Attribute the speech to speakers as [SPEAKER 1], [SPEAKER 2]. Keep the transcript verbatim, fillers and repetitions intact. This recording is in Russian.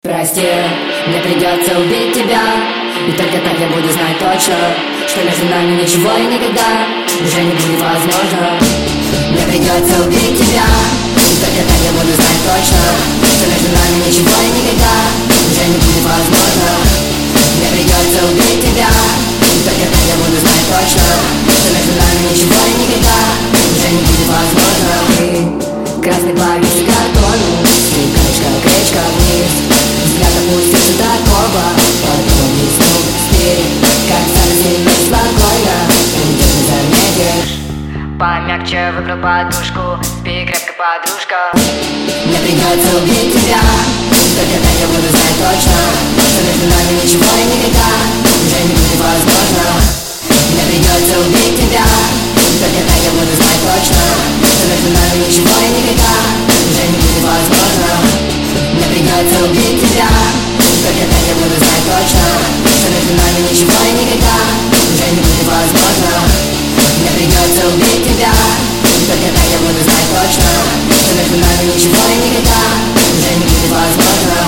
[SPEAKER 1] Прости, мне придется убить тебя, и только так я буду знать точно, что между нами ничего и никогда уже не будет возможно. Мне придется убить тебя, и только так я буду знать точно, что между нами ничего и никогда уже не будет возможно. Мне придется убить тебя, и только так я буду знать точно, что между нами ничего и никогда уже не будет возможно. Ты красный повис картону, кричка, кричка вниз, взгляд опустился до коба, потом вниз, ну, спи, как совсем неспокойно, уйдешь, не заметишь. Помягче выбрал подушку, спи крепко, подружка. Мне придется убить тебя, только так я буду знать точно, что между нами ничего и никогда уже не будет возможно. Мне придется убить тебя, только так я буду знать точно, что между нами ничего и никогда уже не будет возможно. Мне придется убить тебя, только так я буду знать точно, что между нами ничего и никогда уже не будет возможно. Мне придется убить тебя, только так я буду знать точно, что между нами ничего и никогда уже не будет возможно.